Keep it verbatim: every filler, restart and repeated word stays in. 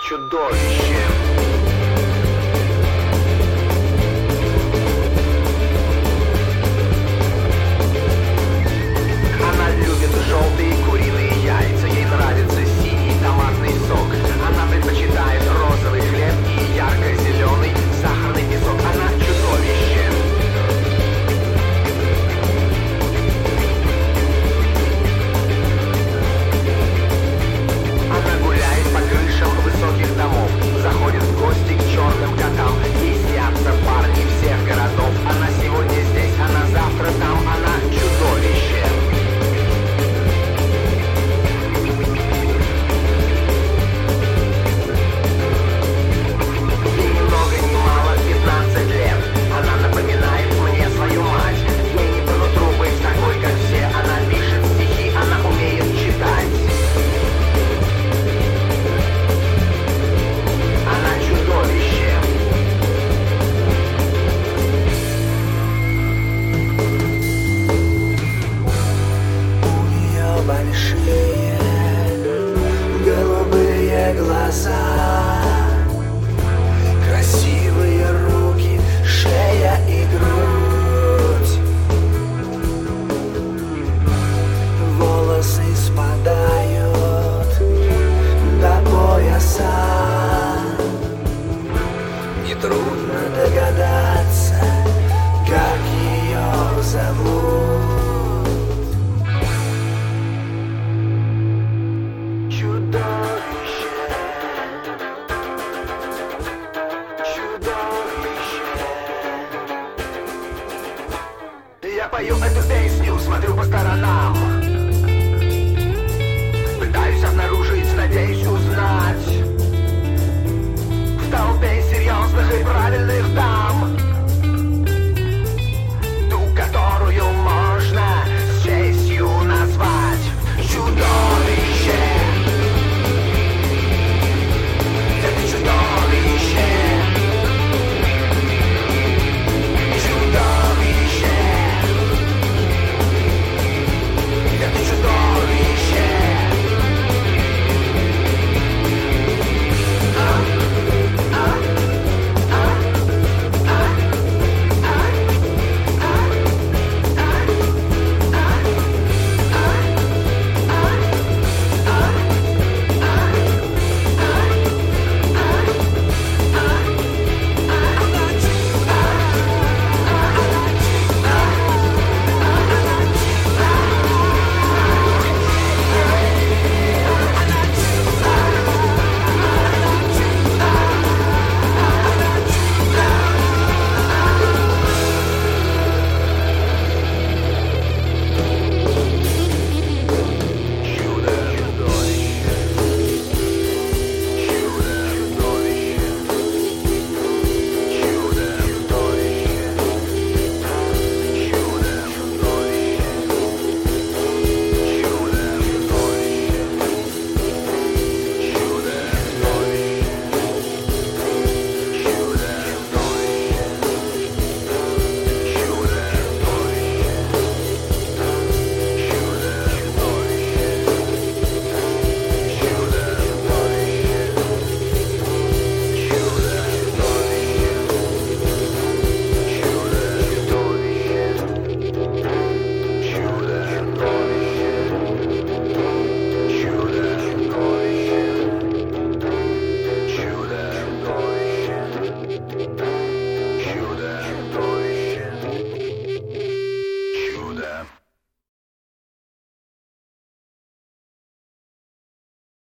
чудовище. Она любит желтые куриные яйца, ей нравится синий томатный сок. Она предпочитает розовый хлеб и ярко-зеленый сахарный песок. Она чудовище. Она гуляет по крышам высоких домов, заходит в гости к черным котам. Ей снятся парни всех городов. Она сегодня здесь, она завтра там. Она чудовище. Ей ни много ни мало пятнадцать лет. Она напоминает мне свою мать. Ей не по нутру быть такой, как все. Она пишет стихи, она умеет читать. Она чудовище. У нее большие голубые глаза, красивые руки, шея и грудь. Волосы спадают до пояса. Нетрудно догадаться, как ее зовут. Чудовище. Чудовище. Я пою эту песню, смотрю по сторонам. Пытаюсь обнаружить, надеюсь узнать в толпе серьезных и правильных дам